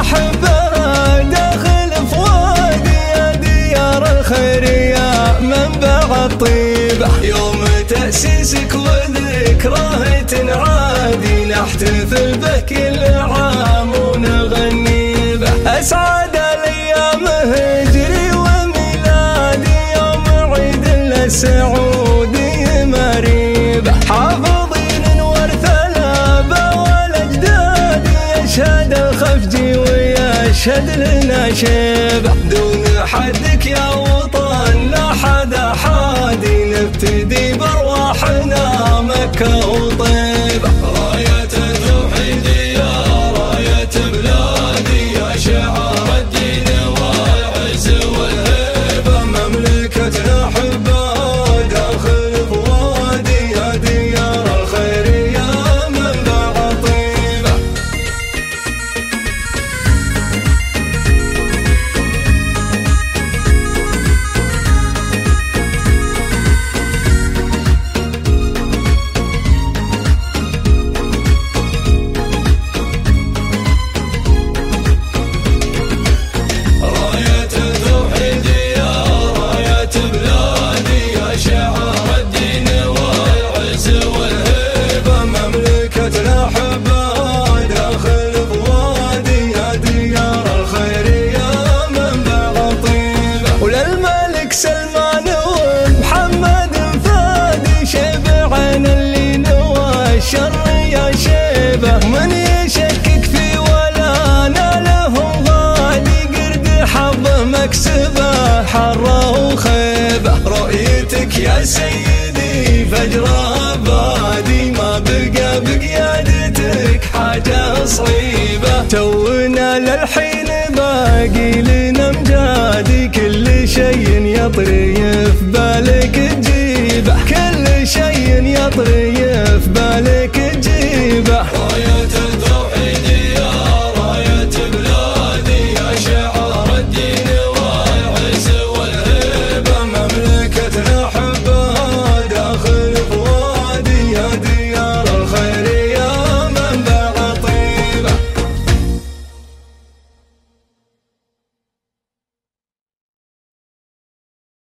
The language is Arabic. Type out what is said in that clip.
نحبها داخل فؤادي يا ديار الخير يا منبع الطيبة. يوم تأسيسك وذكراه تنعادي نحتفل به كل عام ونغني به. أسعد الأيام هجري وميلادي يوم عيد للسعودي مريبة. حافظين ورث الآباء والأجداد يشهد الخفجي ويشهد لنا شيبة. دون حدك يا وطن لا حدا حادي نبتدي بأرواحنا مكة وطيبة. راية التوحيد يا راية بلادي يا شعار الدين والعز والهيبة. مملكتنا حبها داخل فؤادي يا ديار الخير يا منبع طيبة. سلمان ومحمد فادي شبعنا اللي نوى الشر يا شيبة. من يشكك في ولا نالهم غالي قرد حظ مكسبه حره وخيبة. رؤيتك يا سيدي فجر بادي ما بقى بقيادتك حاجة صعيبة. تونا للحين باقي لنا مجادي كل شيء يطري في بالك تجيبه. كل شيء يطري